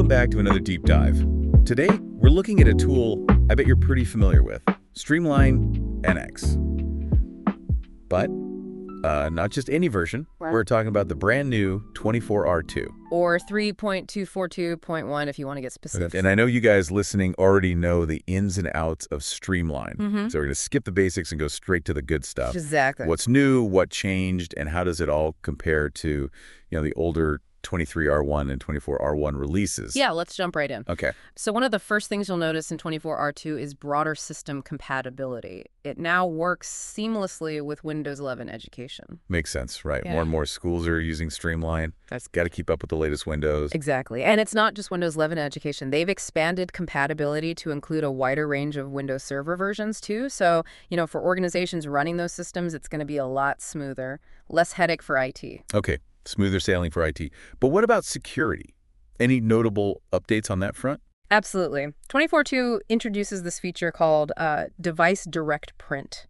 back to another deep dive. Today, we're looking at a tool I bet you're pretty familiar with, Streamline NX. But not just any version. What? We're talking about the brand new 24R2. Or 3.242.1 if you want to get specific. And I know you guys listening already know the ins and outs of Streamline. So we're going to skip the basics and go straight to the good stuff. Exactly. What's new, what changed, and how does it all compare to, the older 23R1 and 24R1 releases? Yeah, let's jump right in. Okay. So one of the first things you'll notice in 24R2 is broader system compatibility. It now works seamlessly with Windows 11 Education. Makes sense, right? Yeah. More and more schools are using Streamline. That's Got to keep up with the latest Windows. Exactly. And it's not just Windows 11 Education. They've expanded compatibility to include a wider range of Windows Server versions too. So, for organizations running those systems, it's going to be a lot smoother, less headache for IT. Okay. Smoother sailing for IT. But what about security? Any notable updates on that front? Absolutely. 24.2 introduces this feature called Device Direct Print.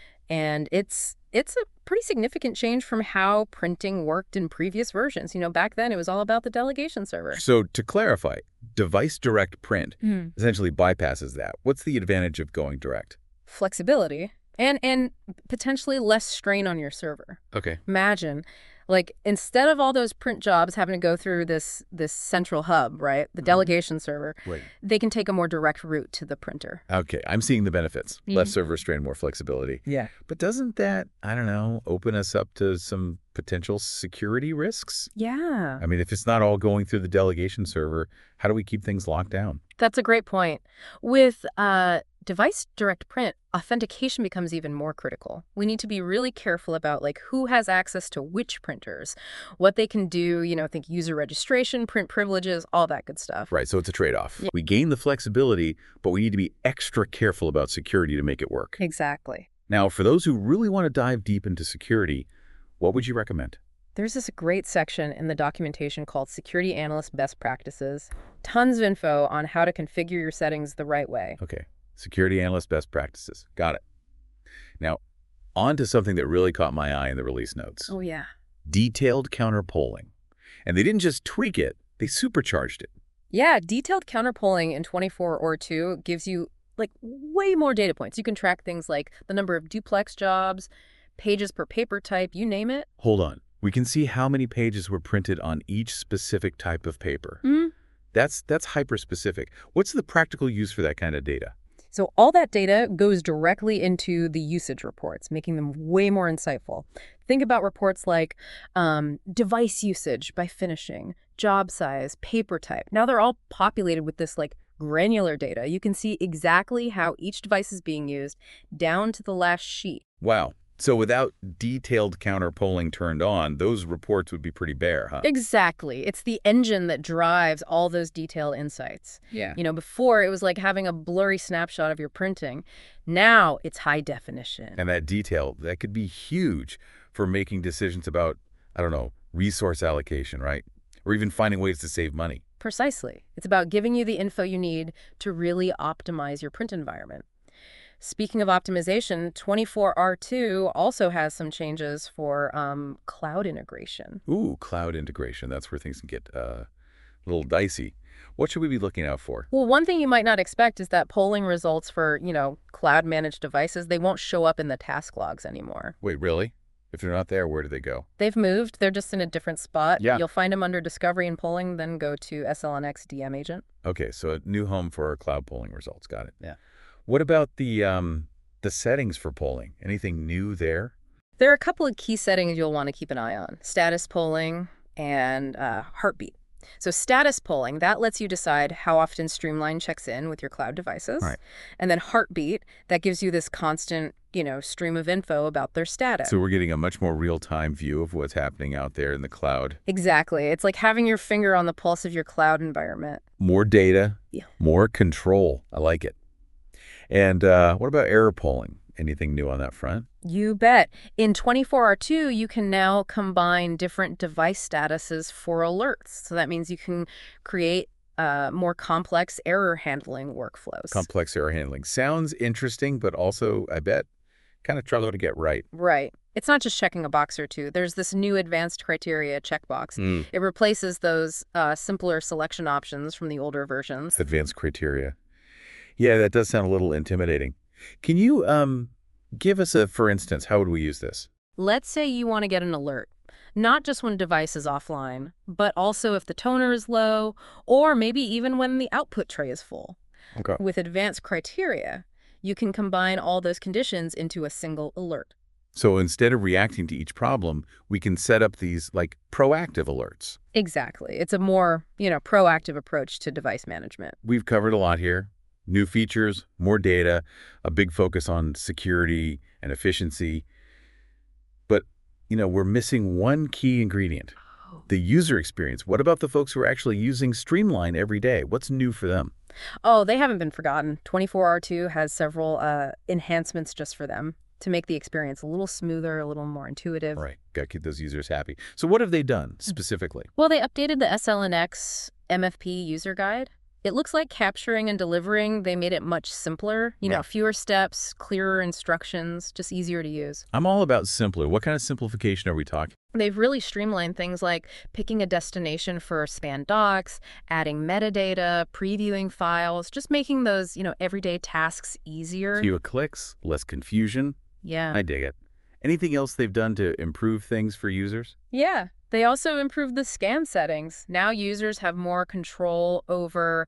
And it's a pretty significant change from how printing worked in previous versions. Back then it was all about the delegation server. So to clarify, Device Direct Print essentially bypasses that. What's the advantage of going direct? Flexibility and potentially less strain on your server. Okay. Imagine, instead of all those print jobs having to go through this central hub, right, the delegation server, Right. they can take a more direct route to the printer. Okay. I'm seeing the benefits. Less server strain, more flexibility. Yeah. But doesn't that, open us up to some potential security risks? Yeah. I mean, if it's not all going through the delegation server, how do we keep things locked down? That's a great point. With Device Direct Print, authentication becomes even more critical. We need to be really careful about who has access to which printers, what they can do, think user registration, print privileges, all that good stuff. Right, so it's a trade-off. Yeah. We gain the flexibility, but we need to be extra careful about security to make it work. Exactly. Now, for those who really want to dive deep into security, what would you recommend? There's this great section in the documentation called Security Analyst Best Practices. Tons of info on how to configure your settings the right way. Okay, Security Analyst Best Practices. Got it. Now, on to something that really caught my eye in the release notes. Oh, yeah. Detailed counter polling. And they didn't just tweak it, they supercharged it. Yeah, detailed counter polling in 24R2 gives you way more data points. You can track things like the number of duplex jobs, pages per paper type, you name it. Hold on. We can see how many pages were printed on each specific type of paper. That's hyper-specific. What's the practical use for that kind of data? So all that data goes directly into the usage reports, making them way more insightful. Think about reports like device usage by finishing, job size, paper type. Now they're all populated with this granular data. You can see exactly how each device is being used down to the last sheet. Wow. So without detailed counter polling turned on, those reports would be pretty bare, huh? Exactly. It's the engine that drives all those detailed insights. Yeah. Before it was like having a blurry snapshot of your printing. Now it's high definition. And that detail, that could be huge for making decisions about, resource allocation, right? Or even finding ways to save money. Precisely. It's about giving you the info you need to really optimize your print environment. Speaking of optimization, 24R2 also has some changes for cloud integration. Ooh, cloud integration. That's where things can get a little dicey. What should we be looking out for? Well, one thing you might not expect is that polling results for, cloud-managed devices, they won't show up in the task logs anymore. Wait, really? If they're not there, where do they go? They've moved. They're just in a different spot. Yeah. You'll find them under Discovery and Polling, then go to SLNX DM Agent. Okay, so a new home for our cloud polling results. Got it. Yeah. What about the settings for polling? Anything new there? There are a couple of key settings you'll want to keep an eye on. Status polling and heartbeat. So status polling, that lets you decide how often Streamline checks in with your cloud devices. Right. And then heartbeat, that gives you this constant, stream of info about their status. So we're getting a much more real-time view of what's happening out there in the cloud. Exactly. It's like having your finger on the pulse of your cloud environment. More data, Yeah. more control. I like it. And what about error polling? Anything new on that front? You bet. In 24R2, you can now combine different device statuses for alerts. So that means you can create more complex error handling workflows. Complex error handling. Sounds interesting, but also, I bet, kind of trouble to get right. Right. It's not just checking a box or two. There's this new advanced criteria checkbox. Mm, It replaces those simpler selection options from the older versions. advanced criteria. Yeah, that does sound a little intimidating. Can you give us for instance, how would we use this? Let's say you want to get an alert, not just when a device is offline, but also if the toner is low, or maybe even when the output tray is full. Okay. With advanced criteria, you can combine all those conditions into a single alert. So instead of reacting to each problem, we can set up these like proactive alerts. Exactly. It's a more, proactive approach to device management. We've covered a lot here. New features, more data, a big focus on security and efficiency. But, we're missing one key ingredient, the user experience. What about the folks who are actually using Streamline every day? What's new for them? Oh, they haven't been forgotten. 24R2 has several enhancements just for them to make the experience a little smoother, a little more intuitive. Right. Got to keep those users happy. So what have they done specifically? Well, they updated the SLNX MFP user guide. It looks like capturing and delivering, they made it much simpler. Right. Fewer steps, clearer instructions, just easier to use. I'm all about simpler. What kind of simplification are we talking? They've really streamlined things like picking a destination for span docs, adding metadata, previewing files, just making those, everyday tasks easier. Fewer clicks, less confusion. Yeah. I dig it. Anything else they've done to improve things for users? Yeah. They also improved the scan settings. Now users have more control over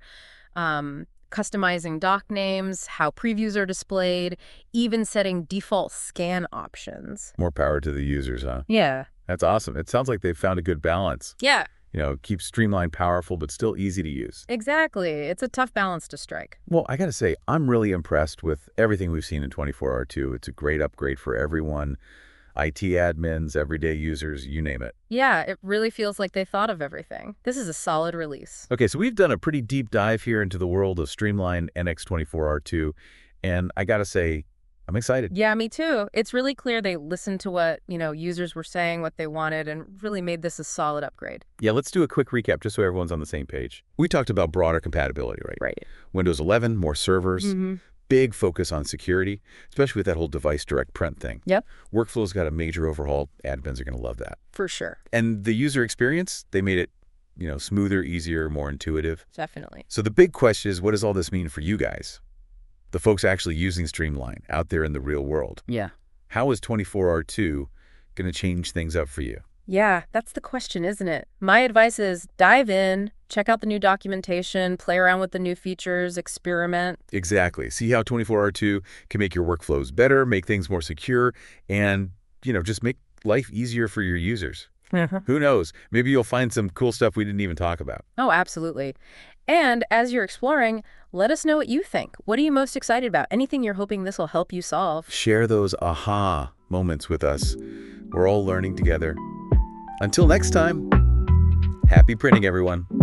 customizing doc names, how previews are displayed, even setting default scan options. More power to the users, huh? Yeah. That's awesome. It sounds like they've found a good balance. Yeah, Keep Streamline powerful, but still easy to use. exactly. It's a tough balance to strike. Well, I got to say, I'm really impressed with everything we've seen in 24R2. It's a great upgrade for everyone. IT admins, everyday users, you name it. Yeah, it really feels like they thought of everything. This is a solid release. Okay, so we've done a pretty deep dive here into the world of Streamline NX24R2, and I got to say, I'm excited. Yeah, me too. It's really clear they listened to what, users were saying, what they wanted, and really made this a solid upgrade. Yeah, let's do a quick recap just so everyone's on the same page. We talked about broader compatibility, right? Right. Windows 11, more servers, Mm-hmm. big focus on security, especially with that whole device direct print thing. Yep. Workflow's got a major overhaul. Admins are going to love that. For sure. And the user experience, they made it, smoother, easier, more intuitive. Definitely. So the big question is, what does all this mean for you guys? The folks actually using Streamline out there in the real world. Yeah. How is 24R2 going to change things up for you? Yeah, that's the question, isn't it? My advice is dive in, check out the new documentation, play around with the new features, experiment. Exactly. See how 24R2 can make your workflows better, make things more secure, and, just make life easier for your users. Who knows? Maybe you'll find some cool stuff we didn't even talk about. Oh, absolutely. And as you're exploring, let us know what you think. What are you most excited about? Anything you're hoping this will help you solve? Share those aha moments with us. We're all learning together. Until next time, happy printing, everyone.